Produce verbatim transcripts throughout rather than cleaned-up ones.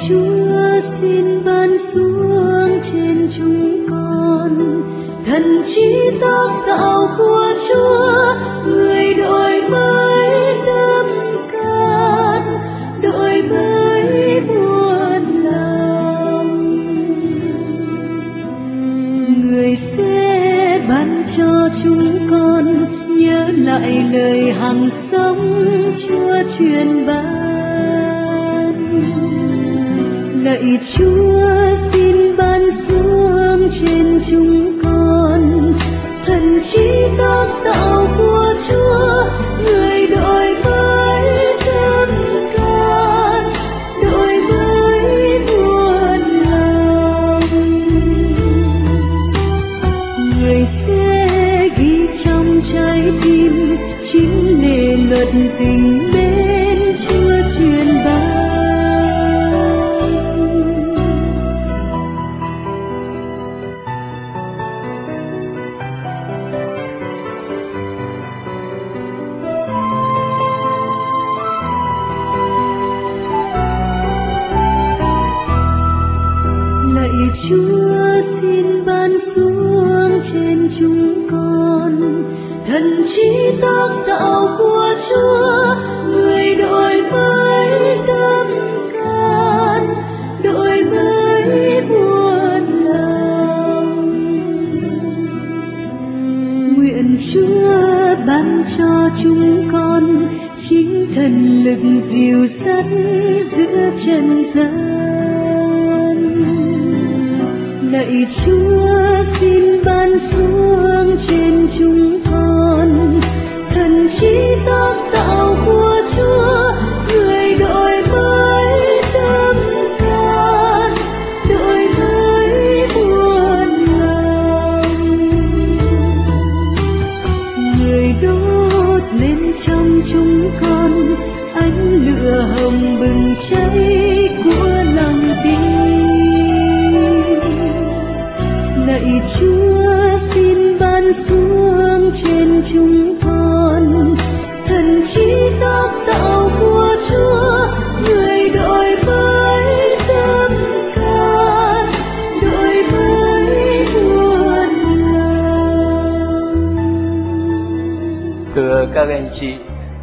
Chúa xin ban xuống trên chúng con thần trí sáng tạo của Chúa, người đổi mới tâm can, đổi mới buồn lòng. Người sẽ ban cho chúng con nhớ lại lời hằng sống Chúa truyền ban. Lạy Chúa xin ban xuống trên chúng con thần trí sáng tạo của Chúa, người đổi mới tâm can, đổi mới buồn lòng. Người sẽ ghi trong trái tim chính lệ luật tình mến Chúa truyền ban. Chúa xin ban xuống trên chúng con thần trí sáng tạo của Chúa, người đổi mới tâm can, đổi mới buồn lòng. Nguyện Chúa ban cho chúng con chính thần lực dìu dắt giữa trần gian. Lạy Chúa xin ban xuống trên chúng con thần trí sáng tạo của Chúa, người đổi mới tâm can, đổi mới buồn lòng. Người đốt lên trong chúng con ánh lửa hồng bừng cháy của lòng tin. Lạy Chúa xin ban xuống trên chúng con thần trí sáng tạo của Chúa, người đổi mới tâm can, đổi mới buồn lòng. Thưa các anh chị,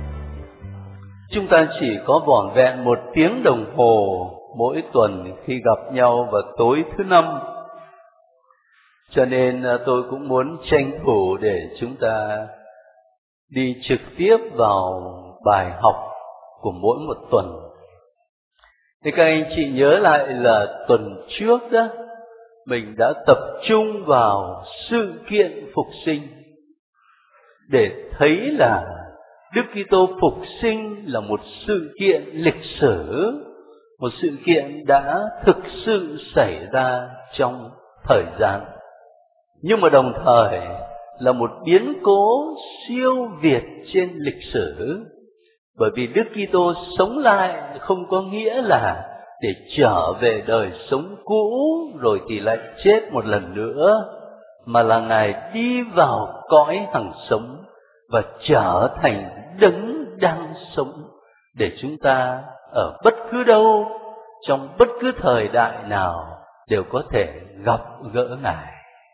chúng ta chỉ có vỏn vẹn một tiếng đồng hồ mỗi tuần khi gặp nhau vào tối thứ năm. Cho nên tôi cũng muốn tranh thủ để chúng ta đi trực tiếp vào bài học của mỗi một tuần. Thì các anh chị nhớ lại là tuần trước đó, mình đã tập trung vào sự kiện phục sinh để thấy là Đức Kitô phục sinh là một sự kiện lịch sử, một sự kiện đã thực sự xảy ra trong thời gian. Nhưng mà đồng thời là một biến cố siêu việt trên lịch sử. Bởi vì Đức Kitô sống lại không có nghĩa là để trở về đời sống cũ rồi thì lại chết một lần nữa, mà là Ngài đi vào cõi hằng sống và trở thành đấng đang sống, để chúng ta ở bất cứ đâu, trong bất cứ thời đại nào đều có thể gặp gỡ Ngài.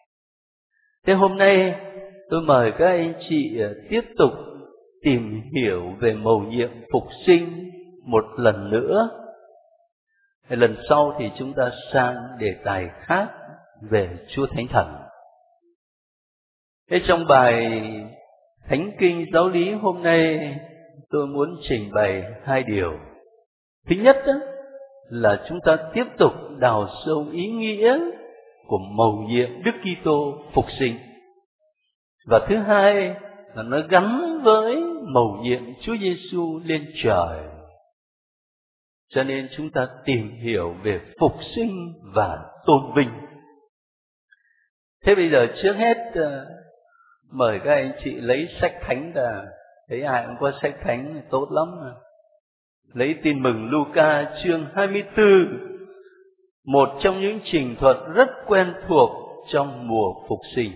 Thế hôm nay tôi mời các anh chị tiếp tục tìm hiểu về mầu nhiệm phục sinh một lần nữa. Lần sau thì chúng ta sang đề tài khác về Chúa Thánh Thần. Thế trong bài Thánh Kinh Giáo lý hôm nay, tôi muốn trình bày hai điều. Thứ nhất là chúng ta tiếp tục đào sâu ý nghĩa của mầu nhiệm Đức Kitô phục sinh. Và thứ hai là nó gắn với mầu nhiệm Chúa Giêsu lên trời. Cho nên chúng ta tìm hiểu về phục sinh và tôn vinh. Thế bây giờ trước hết mời các anh chị lấy sách thánh ra. Thấy ai cũng có sách thánh tốt lắm. Lấy Tin mừng Luca chương hai mươi tư, một trong những trình thuật rất quen thuộc trong mùa phục sinh.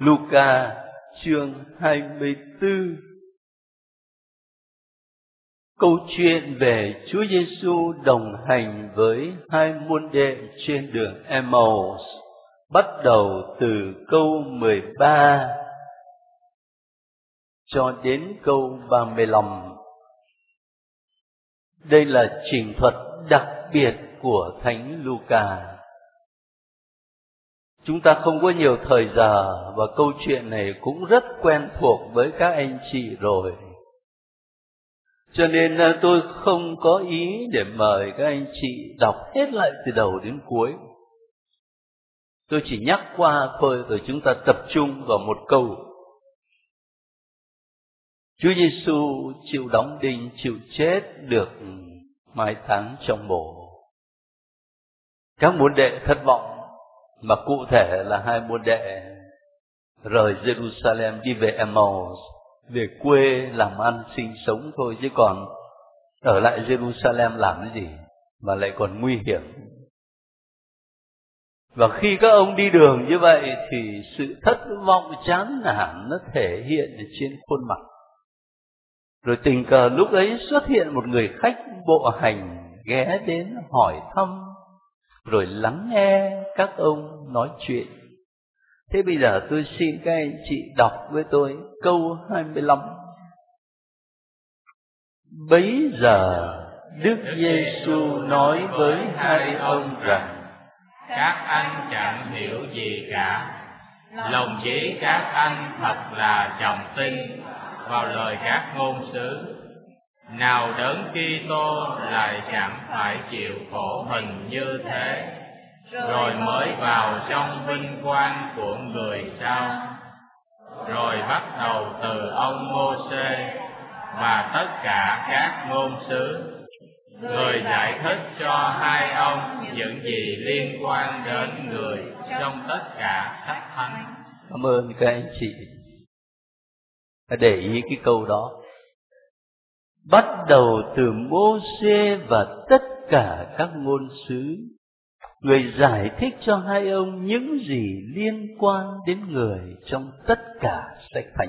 Luca chương hai mươi tư. Câu chuyện về Chúa Giêsu đồng hành với hai môn đệ trên đường Emmaus bắt đầu từ câu mười ba cho đến câu ba mươi lăm. Đây là trình thuật đặc biệt của Thánh Luca. Chúng ta không có nhiều thời giờ và câu chuyện này cũng rất quen thuộc với các anh chị rồi. Cho nên tôi không có ý để mời các anh chị đọc hết lại từ đầu đến cuối. Tôi chỉ nhắc qua thôi rồi chúng ta tập trung vào một câu. Chúa Giêsu chịu đóng đinh, chịu chết, được mai táng trong mộ. Các môn đệ thất vọng, mà cụ thể là hai môn đệ rời Jerusalem đi về Emmaus, về quê làm ăn sinh sống thôi, chứ còn ở lại Jerusalem làm cái gì mà lại còn nguy hiểm. Và khi các ông đi đường như vậy thì sự thất vọng chán nản nó thể hiện trên khuôn mặt. Rồi tình cờ lúc ấy xuất hiện một người khách bộ hành ghé đến hỏi thăm, rồi lắng nghe các ông nói chuyện. Thế bây giờ tôi xin các anh chị đọc với tôi câu hai mươi lăm. Bấy giờ Đức Giêsu nói với hai ông rằng: các anh chẳng hiểu gì cả. Lòng chỉ các anh thật là trọng tin vào lời các ngôn sứ. Nào đấng Kitô lại chẳng phải chịu khổ hình như thế, rồi mới vào trong vinh quang của người sao? Rồi bắt đầu từ ông Mô-sê và tất cả các ngôn sứ, người giải thích cho hai ông những gì liên quan đến người trong tất cả sách thánh. Cảm ơn các anh chị để ý cái câu đó. Bắt đầu từ Mô-sê và tất cả các ngôn sứ, người giải thích cho hai ông những gì liên quan đến người trong tất cả sách thánh.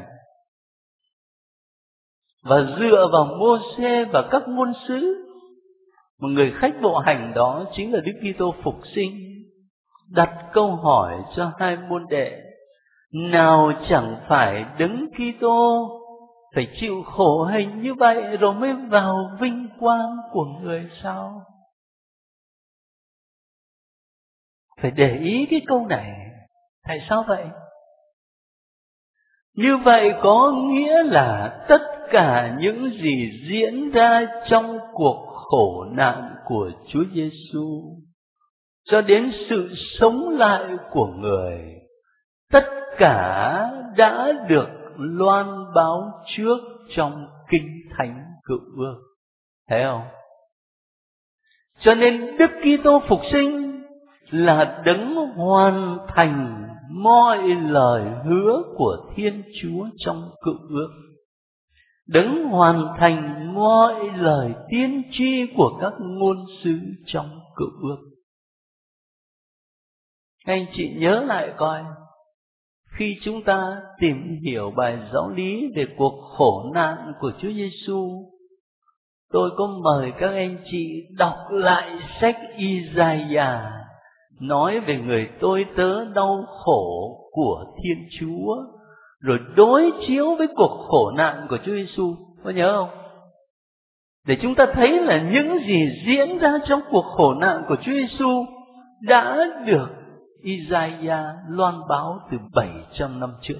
Và dựa vào Mô-sê và các ngôn sứ, một người khách bộ hành đó chính là Đức Kitô phục sinh, đặt câu hỏi cho hai môn đệ: nào chẳng phải đấng Kitô phải chịu khổ hình như vậy rồi mới vào vinh quang của người sao? Phải để ý cái câu này. Tại sao vậy? Như vậy có nghĩa là tất cả những gì diễn ra trong cuộc khổ nạn của Chúa Giêsu cho đến sự sống lại của người, tất cả đã được loan báo trước trong Kinh Thánh Cựu Ước. Thấy không? Cho nên Đức Kitô phục sinh là đấng hoàn thành mọi lời hứa của Thiên Chúa trong Cựu Ước, đấng hoàn thành mọi lời tiên tri của các ngôn sứ trong Cựu Ước. Anh chị nhớ lại coi, khi chúng ta tìm hiểu bài giáo lý về cuộc khổ nạn của Chúa Giêsu, tôi có mời các anh chị đọc lại sách Isaiah nói về người tôi tớ đau khổ của Thiên Chúa, rồi đối chiếu với cuộc khổ nạn của Chúa Giêsu, có nhớ không? Để chúng ta thấy là những gì diễn ra trong cuộc khổ nạn của Chúa Giêsu đã được Isaiah loan báo từ bảy trăm năm trước.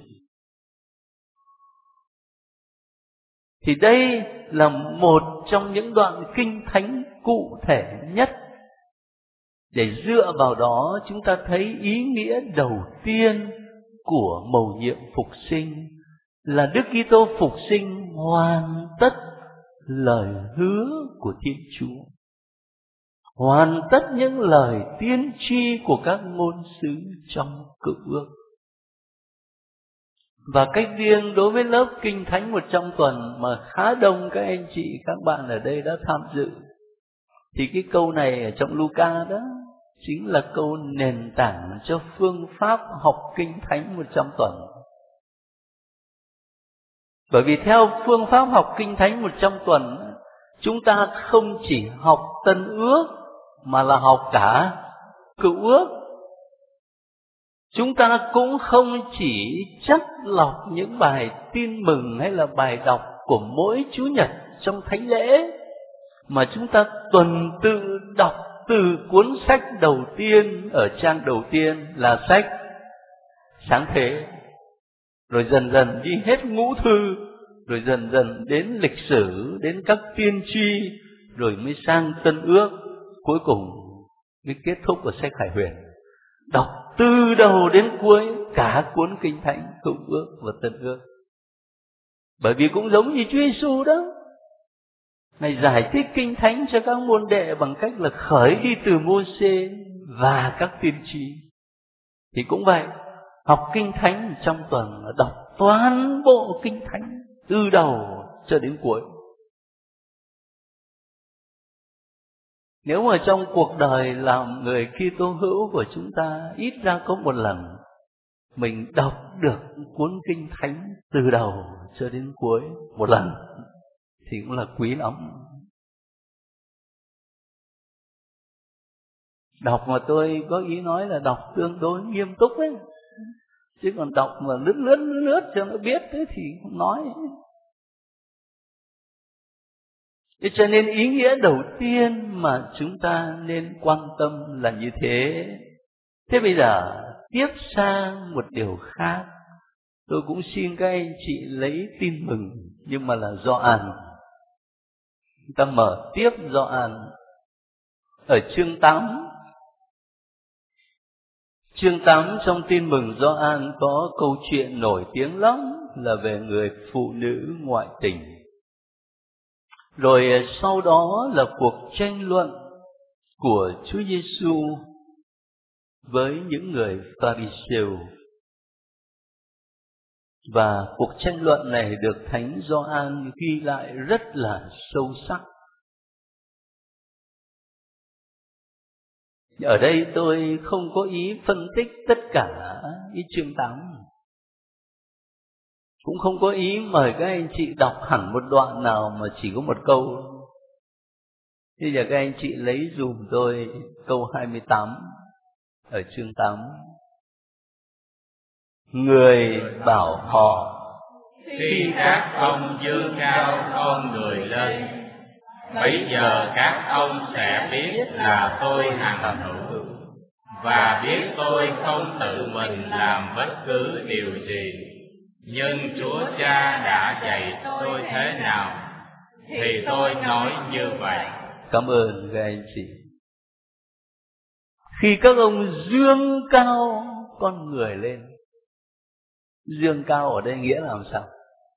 Thì đây là một trong những đoạn kinh thánh cụ thể nhất, để dựa vào đó chúng ta thấy ý nghĩa đầu tiên của mầu nhiệm phục sinh là Đức Kitô phục sinh hoàn tất lời hứa của Thiên Chúa, hoàn tất những lời tiên tri của các ngôn sứ trong Cựu Ước. Và cách riêng đối với lớp Kinh Thánh một trăm tuần mà khá đông các anh chị, các bạn ở đây đã tham dự, thì cái câu này ở trong Luca đó chính là câu nền tảng cho phương pháp học Kinh Thánh một trăm tuần. Bởi vì theo phương pháp học Kinh Thánh một trăm tuần, chúng ta không chỉ học Tân Ước mà là học cả Cựu Ước. Chúng ta cũng không chỉ chắt lọc những bài tin mừng hay là bài đọc của mỗi Chủ nhật trong thánh lễ, mà chúng ta tuần tự đọc từ cuốn sách đầu tiên ở trang đầu tiên là sách Sáng Thế, rồi dần dần đi hết Ngũ Thư, rồi dần dần đến lịch sử, đến các tiên tri, rồi mới sang Tân Ước, cuối cùng mới kết thúc ở sách Khải Huyền. Đọc từ đầu đến cuối cả cuốn Kinh Thánh, Cựu Ước và Tân Ước. Bởi vì cũng giống như Chúa Giêsu đó, Ngài giải thích Kinh Thánh cho các môn đệ bằng cách là khởi đi từ Mô-xê và các tiên tri. Thì cũng vậy, học Kinh Thánh trong tuần là đọc toàn bộ Kinh Thánh từ đầu cho đến cuối. Nếu mà trong cuộc đời làm người Kitô hữu của chúng ta ít ra có một lần mình đọc được cuốn Kinh Thánh từ đầu cho đến cuối một lần thì cũng là quý lắm. Đọc mà tôi có ý nói là đọc tương đối nghiêm túc ấy, chứ còn đọc mà lướt lướt lướt lướt cho nó biết thế thì không nói. Thế cho nên ý nghĩa đầu tiên mà chúng ta nên quan tâm là như thế. Thế bây giờ tiếp sang một điều khác. Tôi cũng xin các anh chị lấy tin mừng, nhưng mà là Gioan. Chúng ta mở tiếp Gioan ở chương tám. Chương tám trong tin mừng Gioan có câu chuyện nổi tiếng lắm là về người phụ nữ ngoại tình. Rồi sau đó là cuộc tranh luận của Chúa Giêsu với những người Pha-ri-siêu. Và cuộc tranh luận này được Thánh Gioan ghi lại rất là sâu sắc. Ở đây tôi không có ý phân tích tất cả ý chương tám, cũng không có ý mời các anh chị đọc hẳn một đoạn nào mà chỉ có một câu. Bây giờ các anh chị lấy dùm tôi câu hai mươi tám ở chương tám. Người bảo họ: khi các ông dương cao con người lên, bây giờ các ông sẽ biết là tôi hằng hữu, và biết tôi không tự mình làm bất cứ điều gì, nhưng Chúa Cha đã dạy tôi thế nào thì tôi nói như vậy. Cảm ơn các anh chị. Khi các ông dương cao con người lên, dương cao ở đây nghĩa là làm sao?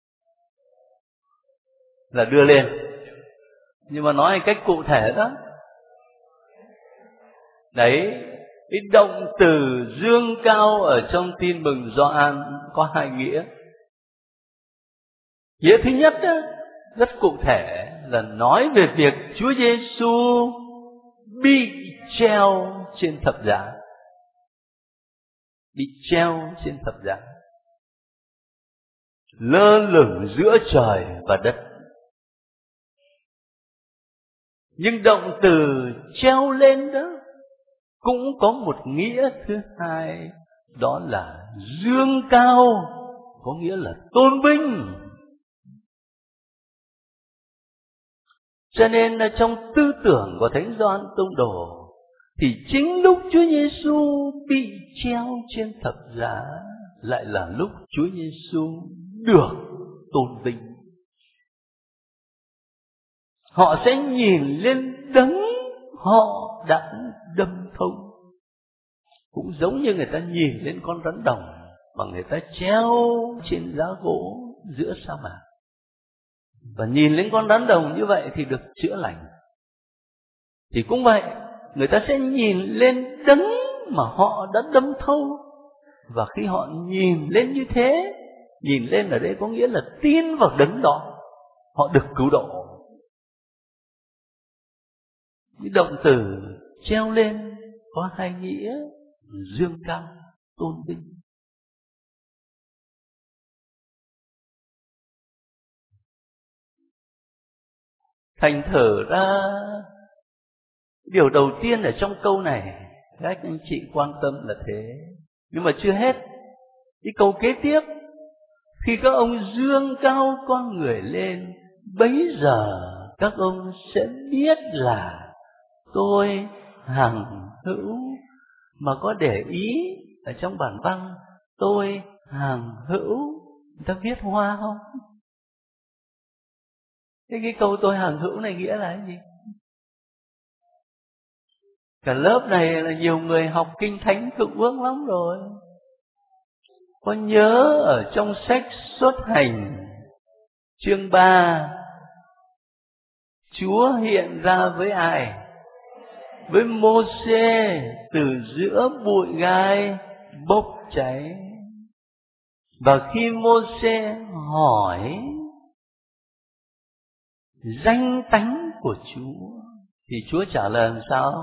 Là đưa lên. Nhưng mà nói một cách cụ thể đó, đấy, cái động từ dương cao ở trong tin mừng Gioan có hai nghĩa. Nghĩa thứ nhất đó, rất cụ thể là nói về việc Chúa Giêsu bị treo trên thập giá. Bị treo trên thập giá, lơ lửng giữa trời và đất. Nhưng động từ treo lên đó cũng có một nghĩa thứ hai, đó là dương cao, có nghĩa là tôn vinh. Cho nên là trong tư tưởng của Thánh Gioan Tông Đồ thì chính lúc Chúa Giêsu bị treo trên thập giá lại là lúc Chúa Giêsu được tôn vinh. Họ sẽ nhìn lên đấng họ đã đâm thấu, cũng giống như người ta nhìn lên con rắn đồng mà người ta treo trên giá gỗ giữa sa mạc. Và nhìn lên con rắn đồng như vậy thì được chữa lành. Thì cũng vậy, người ta sẽ nhìn lên đấng mà họ đã đâm thấu. Và khi họ nhìn lên như thế, nhìn lên ở đây có nghĩa là tin vào đấng đó, họ được cứu độ. Cái động từ treo lên có hai nghĩa: dương cao, tôn vinh. Thành thử ra điều đầu tiên ở trong câu này các anh chị quan tâm là thế. Nhưng mà chưa hết. Cái câu kế tiếp, khi các ông dương cao con người lên, bấy giờ các ông sẽ biết là tôi hằng hữu. Mà có để ý ở trong bản văn tôi hằng hữu, người ta viết hoa không? Thế cái câu tôi hằng hữu này nghĩa là cái gì? Cả lớp này là nhiều người học kinh thánh thượng ước lắm rồi. Có nhớ ở trong sách Xuất Hành chương ba, Chúa hiện ra với ai? Với Mô-xê từ giữa bụi gai bốc cháy. Và khi Mô-xê hỏi danh tánh của Chúa thì Chúa trả lời làm sao?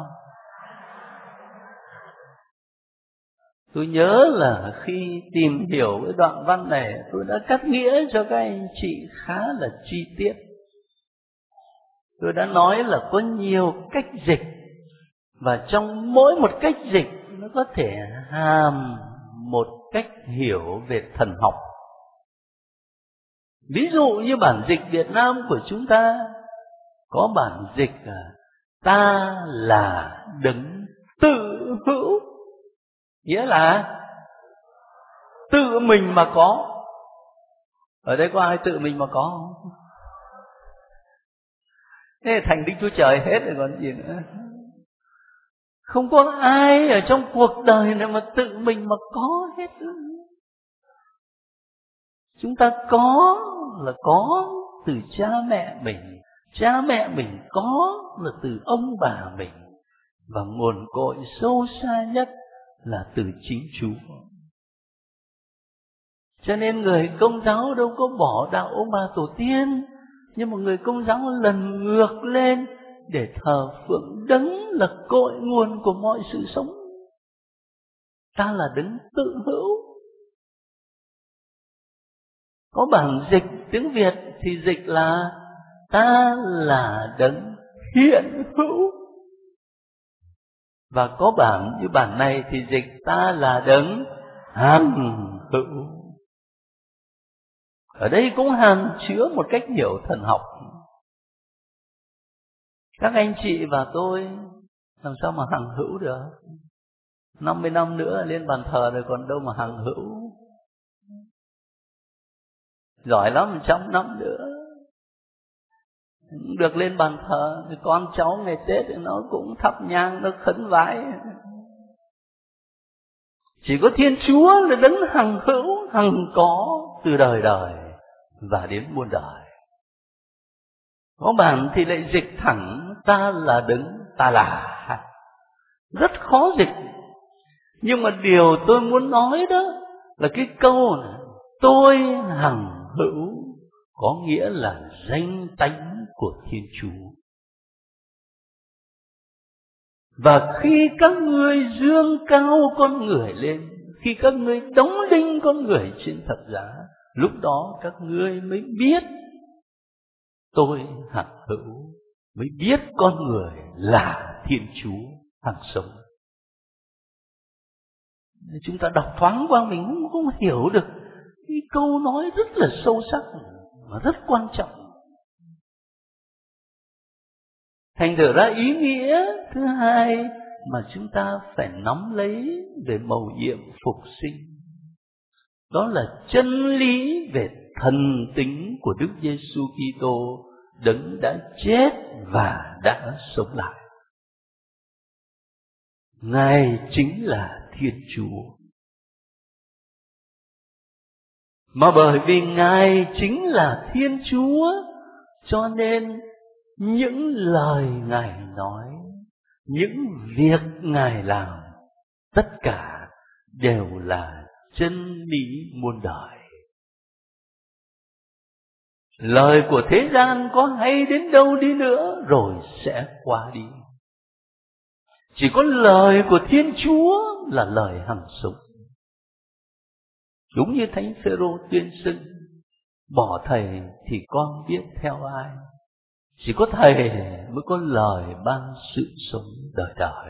Tôi nhớ là khi tìm hiểu cái đoạn văn này, tôi đã cắt nghĩa cho các anh chị khá là chi tiết. Tôi đã nói là có nhiều cách dịch, và trong mỗi một cách dịch nó có thể hàm một cách hiểu về thần học. Ví dụ như bản dịch Việt Nam của chúng ta có bản dịch là ta là đấng tự hữu, nghĩa là tự mình mà có. Ở đây có ai tự mình mà có không? Thế thành Đức Chúa Trời hết rồi còn gì nữa. Không có ai ở trong cuộc đời này mà tự mình mà có hết. Chúng ta có là có từ cha mẹ mình. Cha mẹ mình có là từ ông bà mình. Và nguồn cội sâu xa nhất là từ chính Chúa. Cho nên người Công giáo đâu có bỏ đạo ông bà tổ tiên, nhưng mà người Công giáo lần ngược lên để thờ phượng đấng là cội nguồn của mọi sự sống. Ta là đấng tự hữu. Có bản dịch tiếng Việt thì dịch là ta là đấng hiện hữu. Và có bản như bản này thì dịch ta là đấng hằng hữu. Ở đây cũng hàm chứa một cách hiểu thần học. Các anh chị và tôi làm sao mà hằng hữu được? năm mươi năm nữa lên bàn thờ rồi còn đâu mà hằng hữu. Giỏi lắm, một trăm năm nữa được lên bàn thờ, thì con cháu ngày Tết thì nó cũng thắp nhang, nó khấn vái. Chỉ có Thiên Chúa là đấng hằng hữu, hằng có từ đời đời và đến muôn đời. Có bản thì lại dịch thẳng ta là đấng ta là. Rất khó dịch. Nhưng mà điều tôi muốn nói đó là cái câu này, tôi hằng hữu, có nghĩa là danh tánh của Thiên Chúa. Và khi các ngươi dương cao con người lên, khi các ngươi đóng đinh con người trên thập giá, lúc đó các ngươi mới biết tôi hằng hữu, mới biết con người là Thiên Chúa hằng sống. Chúng ta đọc thoáng qua mình cũng không hiểu được cái câu nói rất là sâu sắc và rất quan trọng. Thành thử ra ý nghĩa thứ hai mà chúng ta phải nắm lấy về mầu nhiệm phục sinh, đó là chân lý về thần tính của Đức Giêsu Kitô, đấng đã chết và đã sống lại. Ngài chính là Thiên Chúa. Mà bởi vì Ngài chính là Thiên Chúa, cho nên những lời Ngài nói, những việc Ngài làm, tất cả đều là chân lý muôn đời. Lời của thế gian có hay đến đâu đi nữa rồi sẽ qua đi. Chỉ có lời của Thiên Chúa là lời hằng sống. Đúng như Thánh Phêrô tuyên xưng, bỏ thầy thì con biết theo ai. Chỉ có Thầy mới có lời ban sự sống đời đời.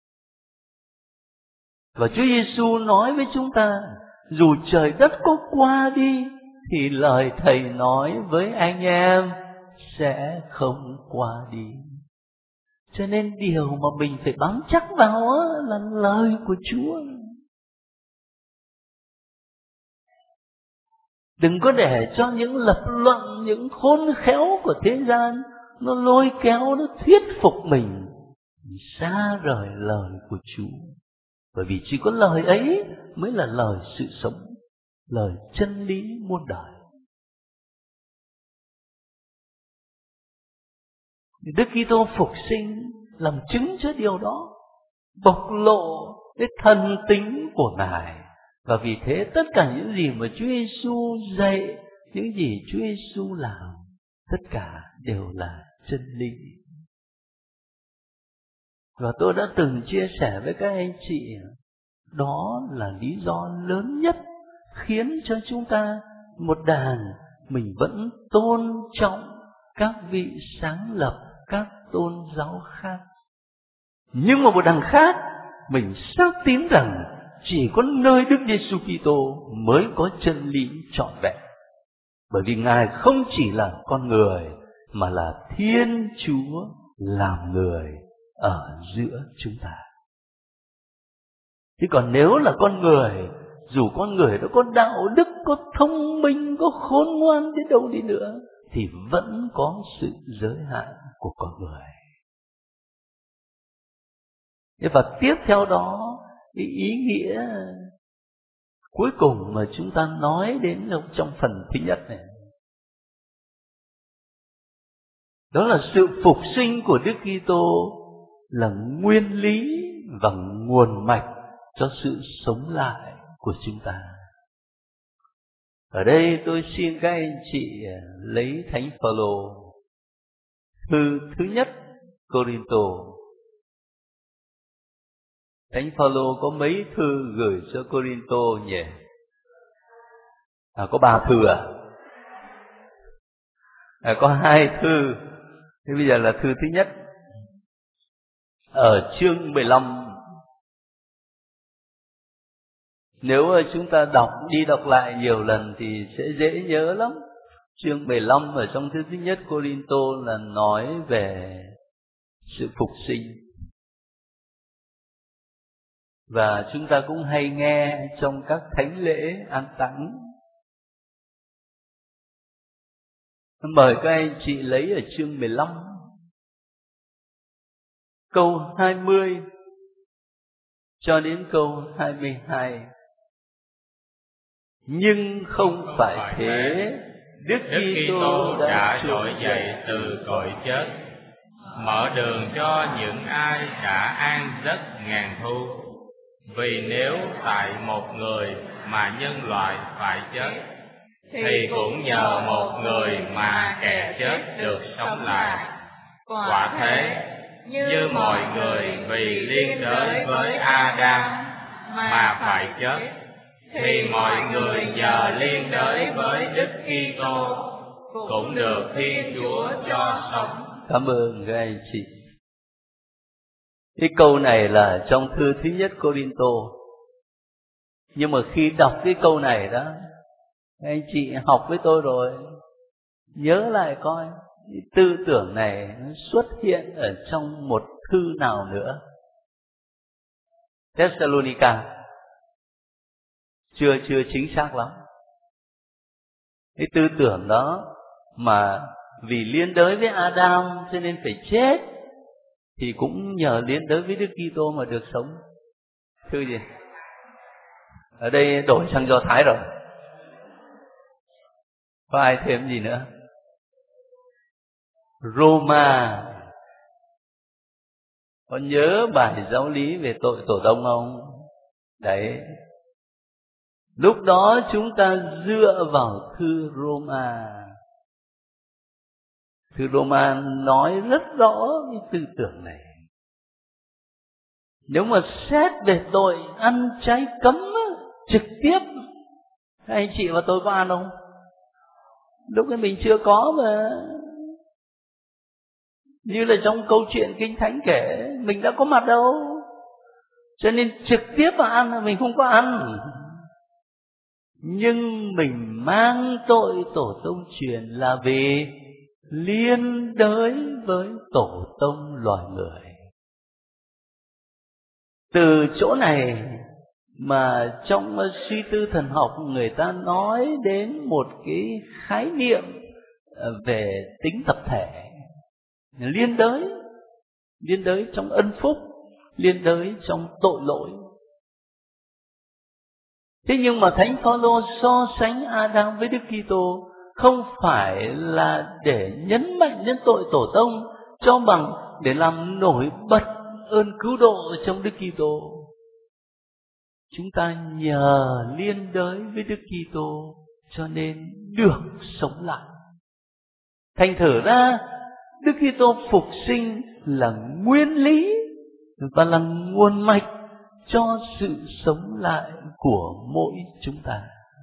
Và Chúa Giêsu nói với chúng ta, dù trời đất có qua đi thì lời Thầy nói với anh em sẽ không qua đi. Cho nên điều mà mình phải bám chắc vào là lời của Chúa. Đừng có để cho những lập luận, những khôn khéo của thế gian nó lôi kéo, nó thuyết phục mình xa rời lời của Chúa. Bởi vì chỉ có lời ấy mới là lời sự sống, lời chân lý muôn đời. Đức Kitô phục sinh làm chứng cho điều đó, bộc lộ cái thần tính của Ngài. Và vì thế tất cả những gì mà Chúa Giêsu dạy, những gì Chúa Giêsu làm, tất cả đều là chân lý. Và tôi đã từng chia sẻ với các anh chị, đó là lý do lớn nhất khiến cho chúng ta, một đàn, mình vẫn tôn trọng các vị sáng lập các tôn giáo khác. Nhưng mà một đằng khác, mình xác tín rằng chỉ có nơi Đức Giêsu Kitô mới có chân lý trọn vẹn. Bởi vì Ngài không chỉ là con người, mà là Thiên Chúa làm người ở giữa chúng ta. Chứ còn nếu là con người, dù con người đó có đạo đức, có thông minh, có khôn ngoan đến đâu đi nữa, thì vẫn có sự giới hạn của con người. Và tiếp theo đó, cái ý nghĩa cuối cùng mà chúng ta nói đến trong phần thứ nhất này, đó là sự phục sinh của Đức Kitô là nguyên lý và nguồn mạch cho sự sống lại của chúng ta. Ở đây tôi xin các anh chị lấy Thánh Phaolô, thư thứ nhất Cô-rinh-tô. Thánh Phaolô có mấy thư gửi cho Cô-rinh-tô nhỉ? À, có ba thư à? À, có hai thư. Thế bây giờ là thư thứ nhất, ở chương mười lăm. Nếu chúng ta đọc đi đọc lại nhiều lần thì sẽ dễ nhớ lắm. Chương mười lăm ở trong thư thứ nhất Cô-rinh-tô là nói về sự phục sinh. Và chúng ta cũng hay nghe trong các thánh lễ an táng. Mời các anh chị lấy ở chương mười lăm, câu hai mươi cho đến câu hai mươi hai. Nhưng không phải thế, Đức Kitô đã trỗi dậy từ cõi chết, mở đường cho những ai đã an giấc ngàn thu. Vì nếu tại một người mà nhân loại phải chết, thì cũng nhờ một người mà kẻ chết được sống lại. Quả thế, như mọi người vì liên đới với Adam mà phải chết, thì mọi người nhờ liên đới với Đức Kitô cũng được Thiên Chúa cho sống. Cảm ơn các anh chị. Cái câu này là trong thư thứ nhất Cô-rinh-tô. Nhưng mà khi đọc cái câu này đó, anh chị học với tôi rồi, nhớ lại coi cái tư tưởng này nó xuất hiện ở trong một thư nào nữa. Thessalonica. Chưa chưa chính xác lắm. Cái tư tưởng đó mà vì liên đới với Adam cho nên phải chết, thì cũng nhờ liên đới với Đức Kitô mà được sống. Thư gì? Ở đây đổi sang Do Thái rồi. Có ai thêm gì nữa? Roma. Có nhớ bài giáo lý về tội tổ tông không? Đấy. Lúc đó chúng ta dựa vào thư Roma. Thư Roma nói rất rõ cái tư tưởng này. Nếu mà xét về tội ăn trái cấm á, trực tiếp, các anh chị và tôi có ăn không? Lúc ấy mình chưa có mà. Như là trong câu chuyện Kinh Thánh kể, mình đã có mặt đâu. Cho nên trực tiếp vào ăn là mình không có ăn. Nhưng mình mang tội tổ tông truyền là vì liên đới với tổ tông loài người. Từ chỗ này mà trong suy tư thần học người ta nói đến một cái khái niệm về tính tập thể. Liên đới, liên đới trong ân phúc, liên đới trong tội lỗi. Thế nhưng mà Thánh Phaolô so sánh Adam với Đức Kitô không phải là để nhấn mạnh đến tội tổ tông, cho bằng để làm nổi bật ơn cứu độ trong Đức Kitô. Chúng ta nhờ liên đới với Đức Kitô cho nên được sống lại. Thành thử ra Đức Kitô phục sinh là nguyên lý và là nguồn mạch cho sự sống lại của mỗi chúng ta.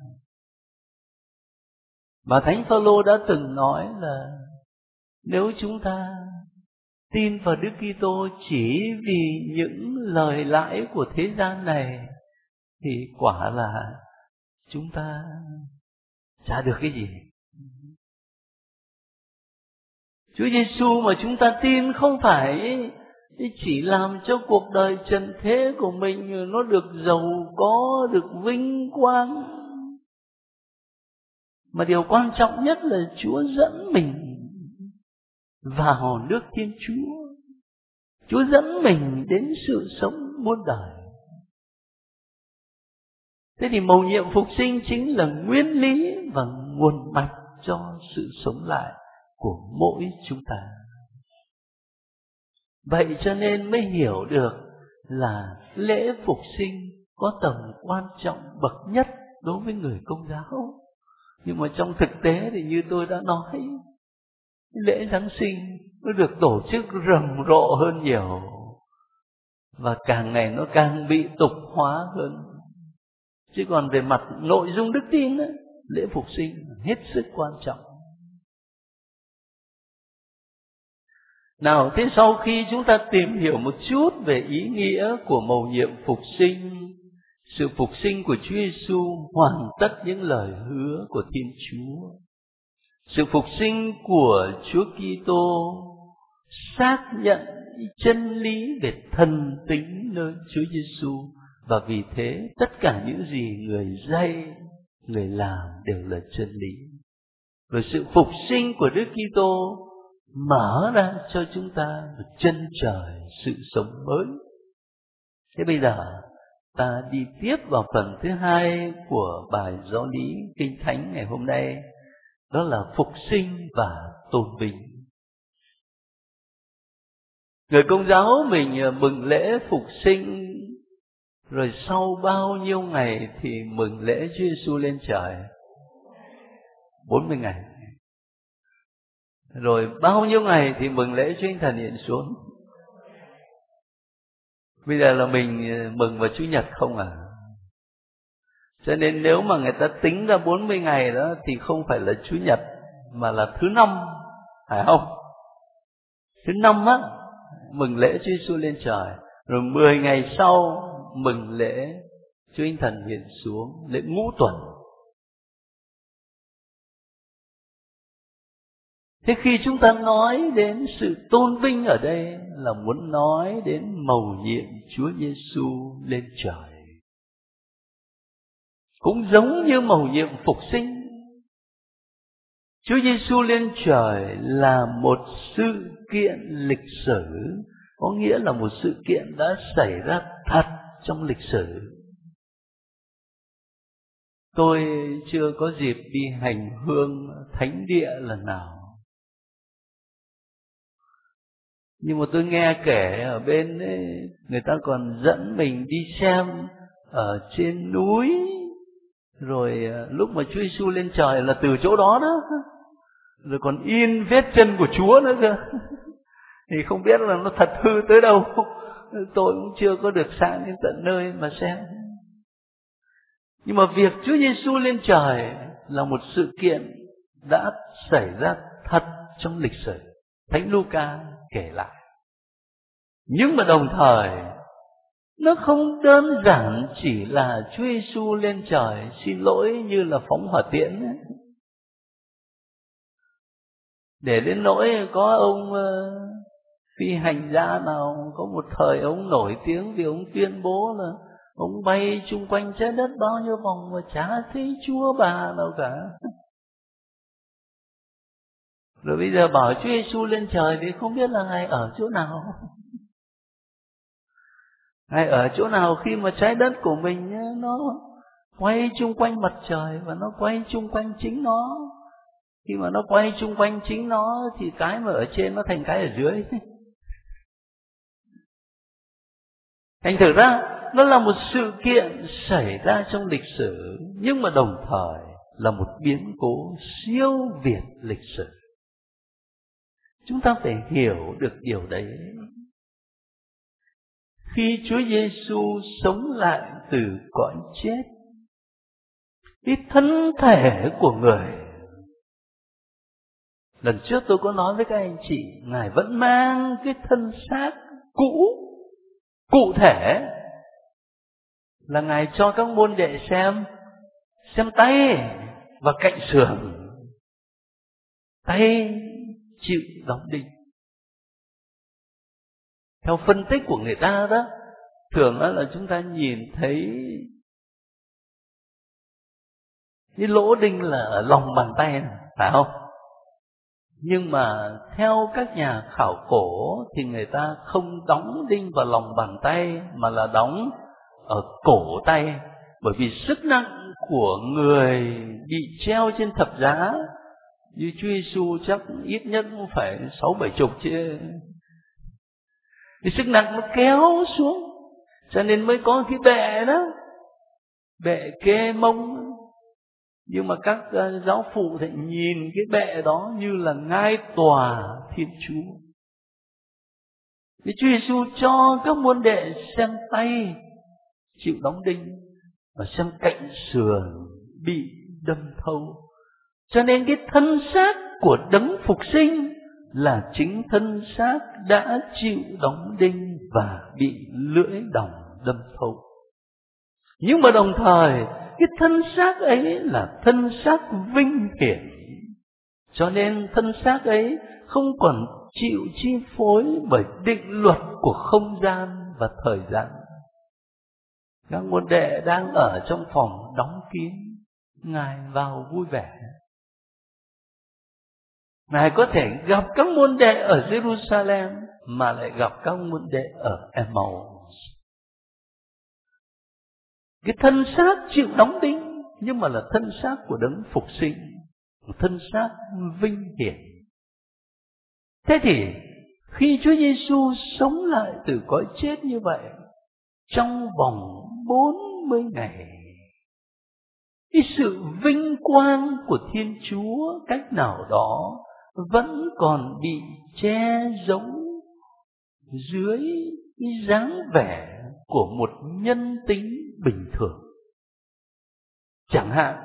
Và Thánh Phaolô đã từng nói là nếu chúng ta tin vào Đức Kitô chỉ vì những lời lãi của thế gian này thì quả là chúng ta chả được cái gì. Chúa Giêsu mà chúng ta tin không phải chỉ làm cho cuộc đời trần thế của mình nó được giàu có, được vinh quang, mà điều quan trọng nhất là Chúa dẫn mình vào nước Thiên Chúa. Chúa dẫn mình đến sự sống muôn đời. Thế thì mầu nhiệm phục sinh chính là nguyên lý và nguồn mạch cho sự sống lại của mỗi chúng ta. Vậy cho nên mới hiểu được là lễ phục sinh có tầm quan trọng bậc nhất đối với người Công giáo. Nhưng mà trong thực tế thì như tôi đã nói, lễ Giáng sinh nó được tổ chức rầm rộ hơn nhiều, và càng ngày nó càng bị tục hóa hơn. Chứ còn về mặt nội dung đức tin ấy, lễ phục sinh hết sức quan trọng. Nào, thế sau khi chúng ta tìm hiểu một chút về ý nghĩa của mầu nhiệm phục sinh, sự phục sinh của Chúa Giêsu hoàn tất những lời hứa của Thiên Chúa. Sự phục sinh của Chúa Kitô xác nhận chân lý về thần tính nơi Chúa Giêsu, và vì thế tất cả những gì người dạy, người làm đều là chân lý. Rồi sự phục sinh của Đức Kitô mở ra cho chúng ta một chân trời sự sống mới. Thế bây giờ ta đi tiếp vào phần thứ hai của bài giáo lý Kinh Thánh ngày hôm nay, đó là phục sinh và tôn vinh. Người Công giáo mình mừng lễ phục sinh, rồi sau bao nhiêu ngày thì mừng lễ Chúa Giêsu lên trời? bốn mươi ngày. Rồi bao nhiêu ngày thì mừng lễ Chúa Thánh Thần hiện xuống? Bây giờ là mình mừng vào Chủ nhật không à? Cho nên nếu mà người ta tính ra bốn mươi ngày đó thì không phải là Chủ nhật mà là thứ năm, phải không? Thứ năm á, mừng lễ Chúa Giêsu lên trời. Rồi mười ngày sau mừng lễ Chúa Thánh Thần hiện xuống, lễ ngũ tuần. Thế khi chúng ta nói đến sự tôn vinh ở đây là muốn nói đến mầu nhiệm Chúa Giêsu lên trời. Cũng giống như mầu nhiệm phục sinh, Chúa Giêsu lên trời là một sự kiện lịch sử, có nghĩa là một sự kiện đã xảy ra thật trong lịch sử. Tôi chưa có dịp đi hành hương thánh địa lần nào, nhưng mà tôi nghe kể ở bên ấy, người ta còn dẫn mình đi xem ở trên núi, rồi lúc mà Chúa Giêsu lên trời là từ chỗ đó đó, rồi còn in vết chân của Chúa nữa cơ. Thì không biết là nó thật hư tới đâu, tôi cũng chưa có được sang đến tận nơi mà xem. Nhưng mà việc Chúa Giêsu lên trời là một sự kiện đã xảy ra thật trong lịch sử. Thánh Luca kể lại. Nhưng mà đồng thời nó không đơn giản chỉ là Chúa Giêsu lên trời xin lỗi như là phóng hỏa tiễn ấy. Để đến nỗi có ông uh, phi hành gia nào có một thời ông nổi tiếng vì ông tuyên bố là ông bay chung quanh trái đất bao nhiêu vòng mà chả thấy Chúa bà nào cả. Rồi bây giờ bảo Chúa Giêsu lên trời thì không biết là Ngài ở chỗ nào. Ngài ở chỗ nào khi mà trái đất của mình nó quay chung quanh mặt trời và nó quay chung quanh chính nó. Khi mà nó quay chung quanh chính nó thì cái mà ở trên nó thành cái ở dưới. Thành thử ra nó là một sự kiện xảy ra trong lịch sử, nhưng mà đồng thời là một biến cố siêu việt lịch sử. Chúng ta phải hiểu được điều đấy. Khi Chúa Giêsu sống lại từ cõi chết, cái thân thể của người, lần trước tôi có nói với các anh chị, Ngài vẫn mang cái thân xác cũ, cụ thể là Ngài cho các môn đệ xem, xem tay và cạnh sườn. Tay chịu đóng đinh. Theo phân tích của người ta đó, thường đó là chúng ta nhìn thấy cái lỗ đinh là ở lòng bàn tay này, phải không? Nhưng mà theo các nhà khảo cổ thì người ta không đóng đinh vào lòng bàn tay mà là đóng ở cổ tay. Bởi vì sức nặng của người bị treo trên thập giá như Chúa Giêsu chắc ít nhất cũng phải sáu bảy chục chứ. Thì sức nặng nó kéo xuống, cho nên mới có cái bệ đó, bệ kê mông. Nhưng mà các uh, giáo phụ thì nhìn cái bệ đó như là ngai tòa Thiên Chúa. Thì Chúa Giêsu cho các môn đệ xem tay chịu đóng đinh và xem cạnh sườn bị đâm thâu. Cho nên cái thân xác của đấng phục sinh là chính thân xác đã chịu đóng đinh và bị lưỡi đồng đâm thâu. Nhưng mà đồng thời cái thân xác ấy là thân xác vinh hiển, cho nên thân xác ấy không còn chịu chi phối bởi định luật của không gian và thời gian. Các môn đệ đang ở trong phòng đóng kín, Ngài vào vui vẻ. Ngài có thể gặp các môn đệ ở Jerusalem mà lại gặp các môn đệ ở Emmaus. Cái thân xác chịu đóng đinh nhưng mà là thân xác của đấng phục sinh, một thân xác vinh hiển. Thế thì khi Chúa Giêsu sống lại từ cõi chết như vậy, trong vòng bốn mươi ngày, cái sự vinh quang của Thiên Chúa cách nào đó vẫn còn bị che giấu dưới cái dáng vẻ của một nhân tính bình thường. Chẳng hạn,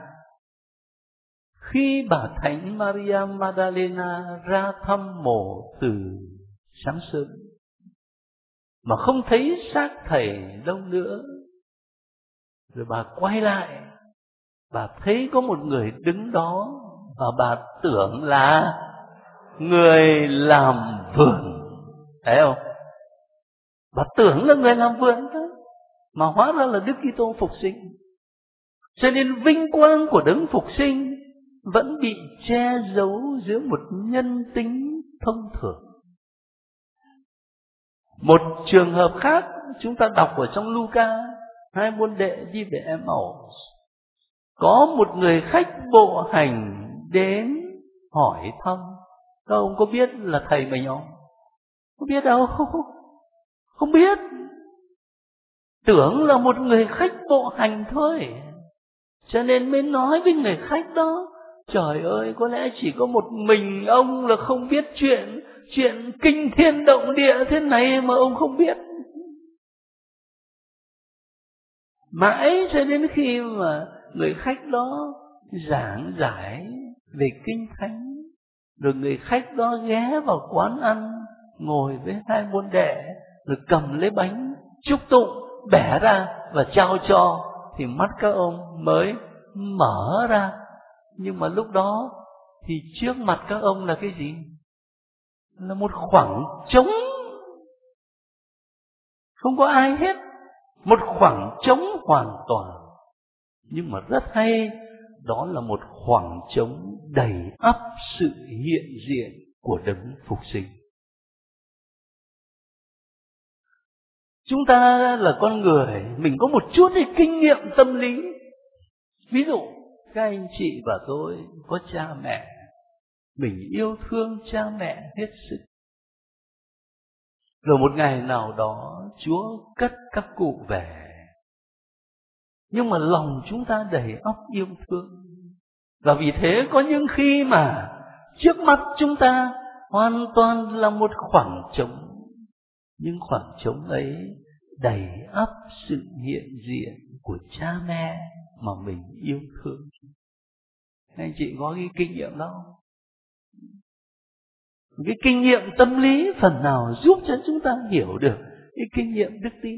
khi bà Thánh Maria Magdalena ra thăm mộ từ sáng sớm mà không thấy xác thầy đâu nữa, rồi bà quay lại, bà thấy có một người đứng đó và bà tưởng là người làm vườn, thấy không? Bà tưởng là người làm vườn đó, mà hóa ra là Đức Kitô phục sinh. Cho nên vinh quang của đấng phục sinh vẫn bị che giấu giữa một nhân tính thông thường. Một trường hợp khác chúng ta đọc ở trong Luca, hai môn đệ đi về Emmaus. Có một người khách bộ hành đến hỏi thăm. Các ông có biết là thầy mình không? Không biết đâu. Không biết. Tưởng là một người khách bộ hành thôi. Cho nên mới nói với người khách đó, trời ơi, có lẽ chỉ có một mình ông là không biết chuyện Chuyện kinh thiên động địa thế này mà ông không biết. Mãi cho đến khi mà người khách đó giảng giải về kinh thánh, rồi người khách đó ghé vào quán ăn, ngồi với hai môn đệ, rồi cầm lấy bánh chúc tụng, bẻ ra và trao cho, thì mắt các ông mới mở ra. Nhưng mà lúc đó thì trước mặt các ông là cái gì? Là một khoảng trống, không có ai hết, một khoảng trống hoàn toàn. Nhưng mà rất hay, đó là một khoảng trống đầy ắp sự hiện diện của đấng phục sinh. Chúng ta là con người, mình có một chút cái kinh nghiệm tâm lý. Ví dụ các anh chị và tôi có cha mẹ, mình yêu thương cha mẹ hết sức. Rồi một ngày nào đó Chúa cất các cụ về, nhưng mà lòng chúng ta đầy óc yêu thương. Và vì thế có những khi mà trước mắt chúng ta hoàn toàn là một khoảng trống, nhưng khoảng trống ấy đầy ắp sự hiện diện của cha mẹ mà mình yêu thương. Anh chị có cái kinh nghiệm đó không? Cái kinh nghiệm tâm lý phần nào giúp cho chúng ta hiểu được cái kinh nghiệm đức tin.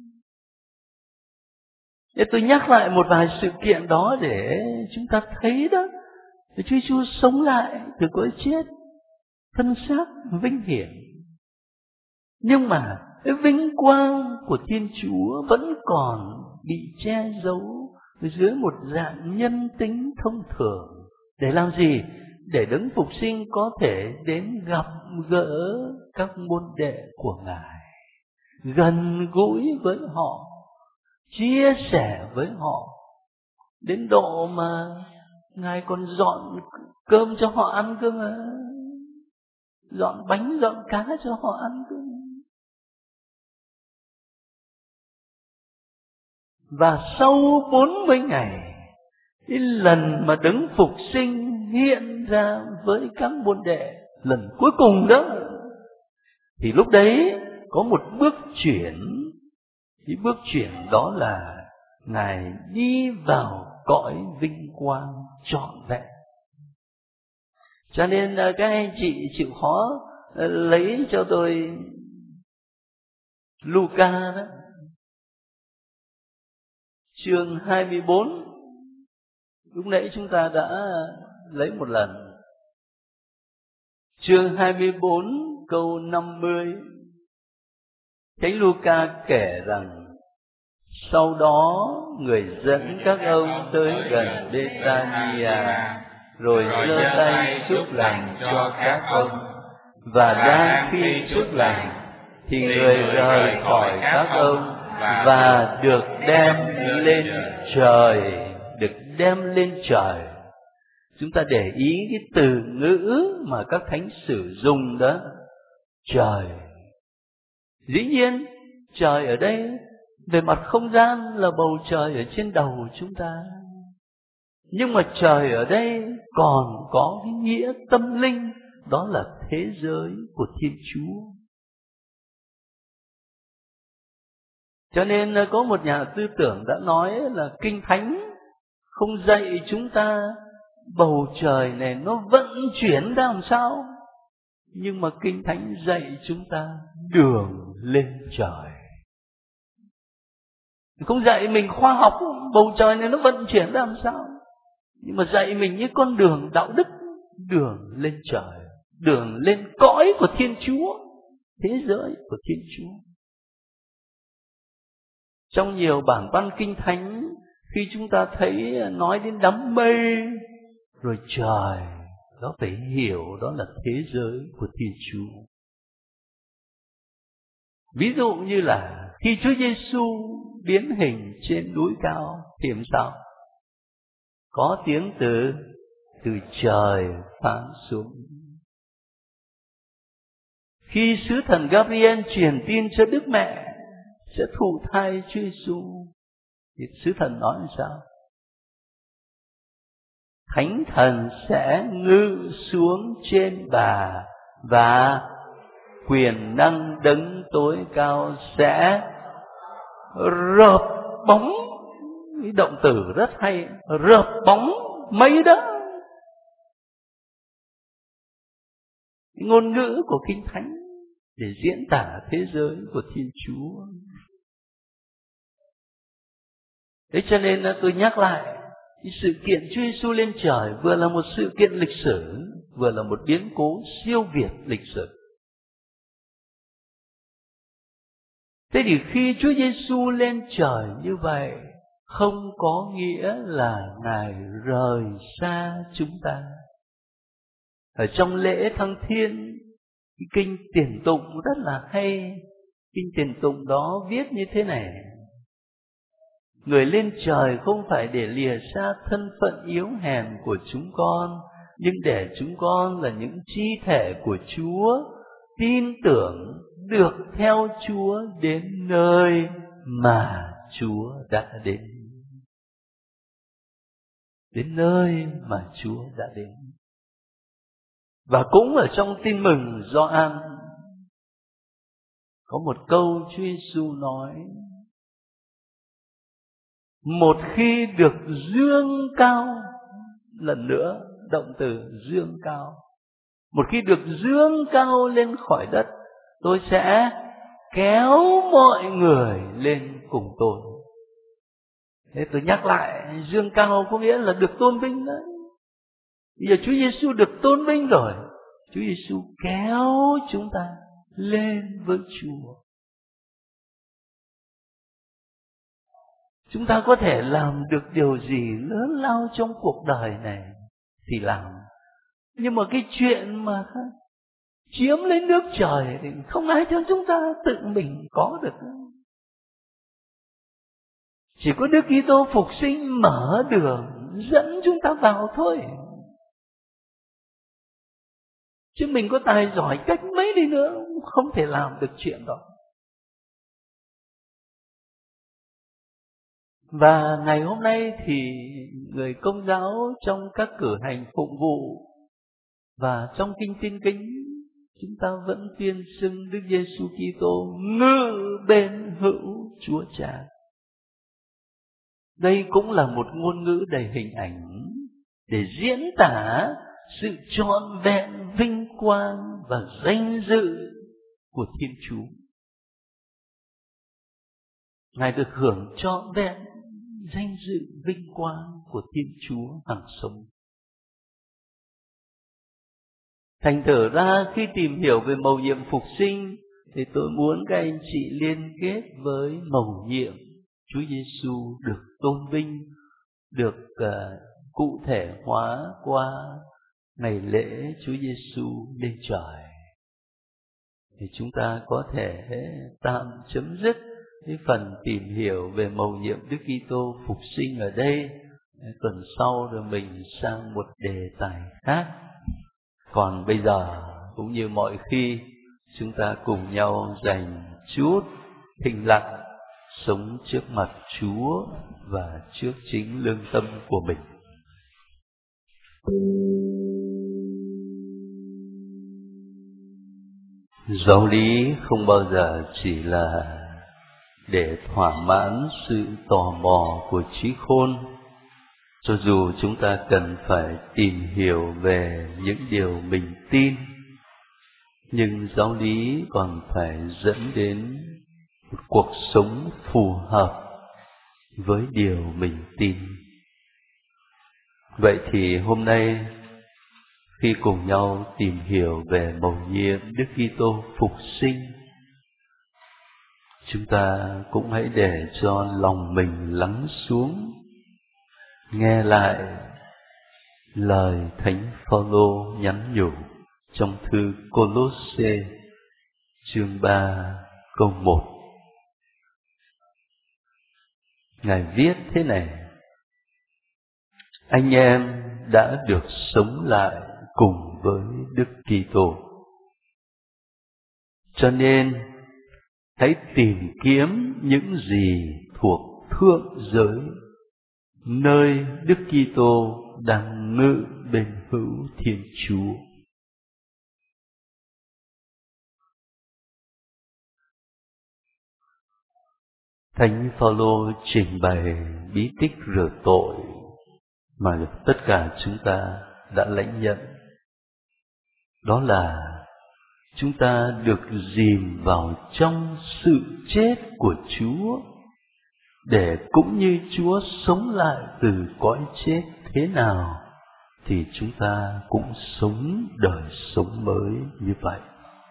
Để tôi nhắc lại một vài sự kiện đó để chúng ta thấy đó, Chúa Giêsu sống lại từ cõi chết, thân xác vinh hiển. Nhưng mà cái vinh quang của Thiên Chúa vẫn còn bị che giấu dưới một dạng nhân tính thông thường. Để làm gì? Để đấng phục sinh có thể đến gặp gỡ các môn đệ của Ngài, gần gũi với họ, chia sẻ với họ, đến độ mà Ngài còn dọn cơm cho họ ăn cơ mà, dọn bánh dọn cá cho họ ăn cơ. Và sau bốn mươi ngày, cái lần mà đấng phục sinh hiện ra với các môn đệ lần cuối cùng đó, thì lúc đấy có một bước chuyển. Cái bước chuyển đó là Ngài đi vào cõi vinh quang trọn vẹn. Cho nên các anh chị chịu khó lấy cho tôi Luca đó, chương hai mươi bốn. Lúc nãy chúng ta đã lấy một lần. Chương hai mươi bốn câu năm mươi. Thánh Luca kể rằng sau đó người dẫn các ông tới gần Bethania, rồi giơ tay chúc lành cho các ông. Và đang khi chúc lành thì người rời khỏi các ông và được đem lên trời, được đem lên trời. Chúng ta để ý cái từ ngữ mà các thánh sử dùng đó, trời. Dĩ nhiên trời ở đây về mặt không gian là bầu trời ở trên đầu chúng ta, nhưng mà trời ở đây còn có cái nghĩa tâm linh, đó là thế giới của Thiên Chúa. Cho nên có một nhà tư tưởng đã nói là Kinh Thánh không dạy chúng ta bầu trời này nó vận chuyển ra làm sao, nhưng mà Kinh Thánh dạy chúng ta đường lên trời. Không dạy mình khoa học bầu trời này nó vận chuyển ra làm sao, nhưng mà dạy mình những con đường đạo đức, đường lên trời, đường lên cõi của Thiên Chúa, thế giới của Thiên Chúa. Trong nhiều bản văn Kinh Thánh, khi chúng ta thấy nói đến đám mây rồi trời, đó phải hiểu đó là thế giới của Thiên Chúa. Ví dụ như là khi Chúa Giêsu biến hình trên núi cao thì làm sao? Có tiếng từ từ trời phán xuống. Khi sứ thần Gabriel truyền tin cho Đức Mẹ sẽ thụ thai Chúa Giêsu, thì sứ thần nói làm sao? Thánh thần sẽ ngự xuống trên bà, và quyền năng đấng tối cao sẽ rợp bóng. Cái động từ rất hay, rợp bóng mây đó. Ngôn ngữ của Kinh Thánh để diễn tả thế giới của Thiên Chúa. Thế cho nên tôi nhắc lại, cái sự kiện Chúa Giêsu lên trời vừa là một sự kiện lịch sử, vừa là một biến cố siêu việt lịch sử. Thế thì khi Chúa Giêsu lên trời như vậy, không có nghĩa là Ngài rời xa chúng ta. Ở trong lễ thăng thiên, cái kinh Tiền Tụng rất là hay. Kinh Tiền Tụng đó viết như thế này: người lên trời không phải để lìa xa thân phận yếu hèn của chúng con, nhưng để chúng con là những chi thể của Chúa, tin tưởng được theo Chúa đến nơi mà Chúa đã đến. Đến nơi mà Chúa đã đến. Và cũng ở trong Tin Mừng Gioan có một câu Chúa Giêsu nói: một khi được dương cao, lần nữa động từ dương cao, một khi được dương cao lên khỏi đất, tôi sẽ kéo mọi người lên cùng tôi. Thế tôi nhắc lại, dương cao có nghĩa là được tôn vinh đấy. Bây giờ Chúa Giêsu được tôn vinh rồi, Chúa Giêsu kéo chúng ta lên với Chúa. Chúng ta có thể làm được điều gì lớn lao trong cuộc đời này thì làm. Nhưng mà cái chuyện mà chiếm lấy nước trời thì không ai cho chúng ta tự mình có được. Chỉ có Đức Kitô phục sinh mở đường dẫn chúng ta vào thôi. Chứ mình có tài giỏi cách mấy đi nữa cũng không thể làm được chuyện đó. Và ngày hôm nay thì người Công giáo trong các cử hành phụng vụ và trong kinh Tin Kính, chúng ta vẫn tuyên xưng Đức Giêsu Kitô ngự bên hữu Chúa Cha. Đây cũng là một ngôn ngữ đầy hình ảnh để diễn tả sự trọn vẹn vinh quang và danh dự của Thiên Chúa. Ngài được hưởng trọn vẹn danh dự vinh quang của Thiên Chúa hằng sống. Thành thử ra khi tìm hiểu về mầu nhiệm phục sinh thì tôi muốn các anh chị liên kết với mầu nhiệm Chúa Giêsu được tôn vinh, được uh, cụ thể hóa qua ngày lễ Chúa Giêsu lên trời. Thì chúng ta có thể tạm chấm dứt cái phần tìm hiểu về mầu nhiệm Đức Kitô phục sinh ở đây. Tuần sau rồi mình sang một đề tài khác. Còn bây giờ cũng như mọi khi, chúng ta cùng nhau dành chút thinh lặng sống trước mặt Chúa và trước chính lương tâm của mình. Giáo lý không bao giờ chỉ là để thỏa mãn sự tò mò của trí khôn, cho dù chúng ta cần phải tìm hiểu về những điều mình tin, nhưng giáo lý còn phải dẫn đến một cuộc sống phù hợp với điều mình tin. Vậy thì hôm nay, khi cùng nhau tìm hiểu về mầu nhiệm Đức Kitô phục sinh, chúng ta cũng hãy để cho lòng mình lắng xuống, nghe lại lời Thánh Phaolô nhắn nhủ trong thư Cô-lô-sê chương ba câu một. Ngài viết thế này: anh em đã được sống lại cùng với Đức Kitô, cho nên hãy tìm kiếm những gì thuộc thượng giới, nơi Đức Kitô đang ngự bên hữu Thiên Chúa. Thánh Phaolô trình bày bí tích rửa tội mà tất cả chúng ta đã lãnh nhận. Đó là chúng ta được dìm vào trong sự chết của Chúa, để cũng như Chúa sống lại từ cõi chết thế nào, thì chúng ta cũng sống đời sống mới như vậy.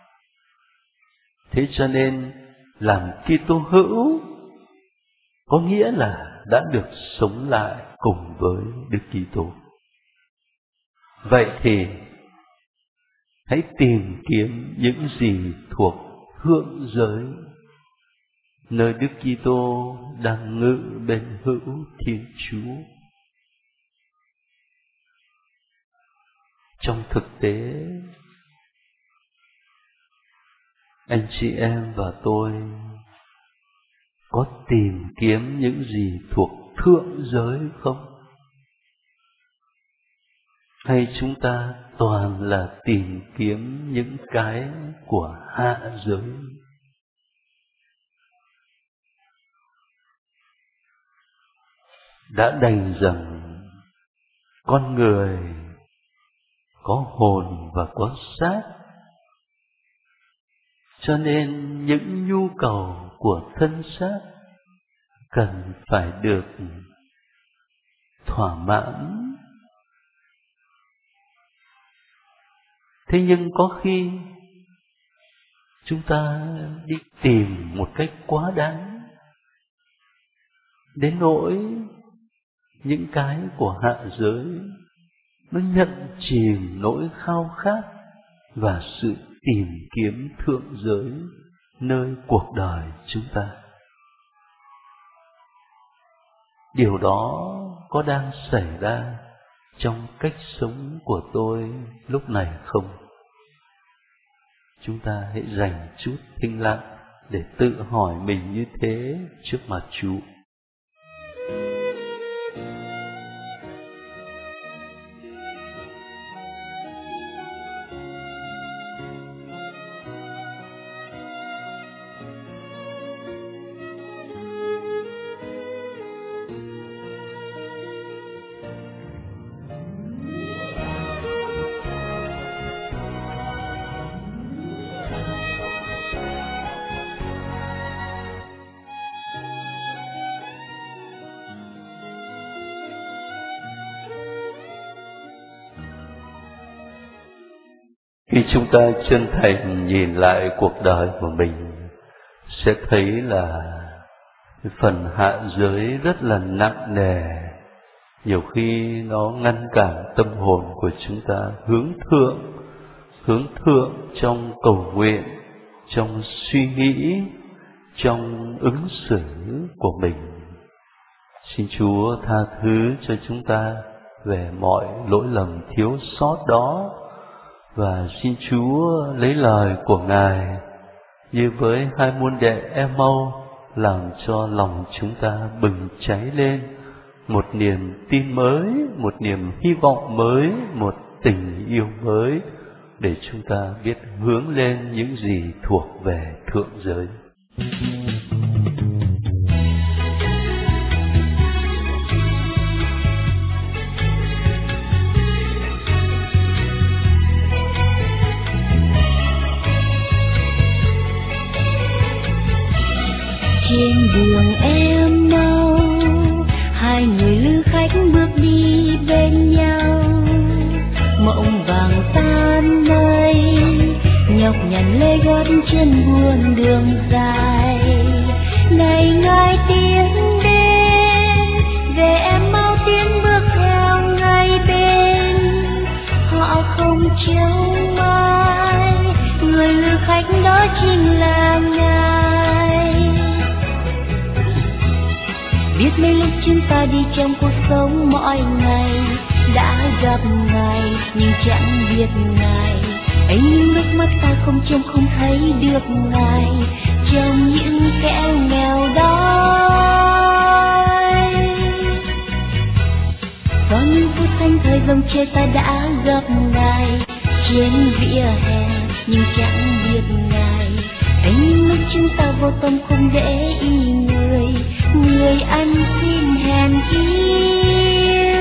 Thế cho nên làm Kitô hữu có nghĩa là đã được sống lại cùng với Đức Kitô. Vậy thì hãy tìm kiếm những gì thuộc thượng giới, nơi Đức Kitô đang ngự bên hữu Thiên Chúa. Trong thực tế, anh chị em và tôi có tìm kiếm những gì thuộc thượng giới không? Hay chúng ta toàn là tìm kiếm những cái của hạ giới? Đã đành rằng con người có hồn và có xác, cho nên những nhu cầu của thân xác cần phải được thỏa mãn. Thế nhưng có khi chúng ta đi tìm một cách quá đáng, đến nỗi những cái của hạ giới nó nhận chìm nỗi khao khát và sự tìm kiếm thượng giới nơi cuộc đời chúng ta. Điều đó có đang xảy ra trong cách sống của tôi lúc này không? Chúng ta hãy dành chút thinh lặng để tự hỏi mình như thế trước mặt Chúa. Khi chúng ta chân thành nhìn lại cuộc đời của mình, sẽ thấy là cái phần hạ giới rất là nặng nề. Nhiều khi nó ngăn cản tâm hồn của chúng ta hướng thượng, hướng thượng trong cầu nguyện, trong suy nghĩ, trong ứng xử của mình. Xin Chúa tha thứ cho chúng ta về mọi lỗi lầm thiếu sót đó, và xin Chúa lấy lời của Ngài như với hai môn đệ Ê-mau làm cho lòng chúng ta bừng cháy lên một niềm tin mới, một niềm hy vọng mới, một tình yêu mới, để chúng ta biết hướng lên những gì thuộc về thượng giới. Trên đường em mau, hai người lữ khách bước đi bên nhau. Mộng vàng tan mây, nhọc nhằn lê gót trên buồn đường dài. Này ngài tiến đến, về em mau tiến bước theo ngay bên. Họ không trông mai, người lữ khách đó chính là Ngài. Biết mấy lúc chúng ta đi trong cuộc sống mỗi ngày, đã gặp Ngài nhưng chẳng biết Ngài. Ấy nhưng nước mắt ta không trông không thấy được Ngài trong những kẻ nghèo đói. Có những phút thanh thời dòng chơi ta đã gặp Ngài trên vỉa hè nhưng chẳng biết Ngài. Ấy nhưng lúc chúng ta vô tâm không để ý người, người anh xin hèn yêu.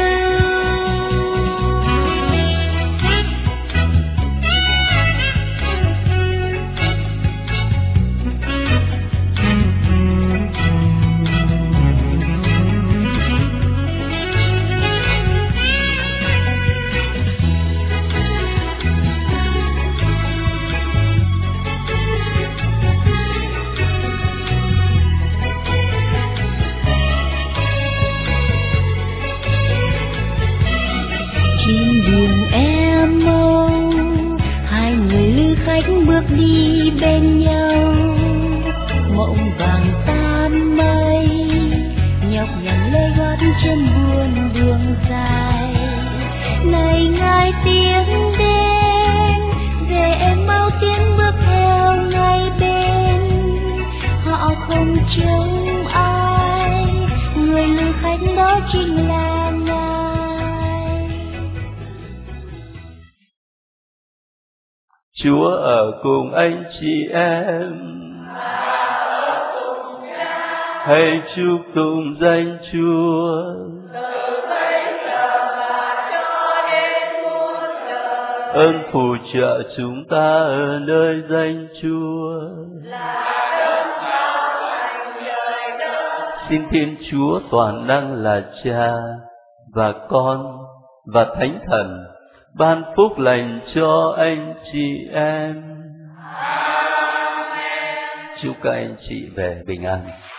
trông ai, người lữ khách đó chính là Ngài. Chúa ở cùng anh chị em, hãy chúc tụng danh Chúa. Ơn phù trợ chúng ta ở nơi danh Chúa. Xin Thiên Chúa toàn năng là Cha và Con và Thánh Thần ban phúc lành cho anh chị em. Chúc các anh chị về bình an.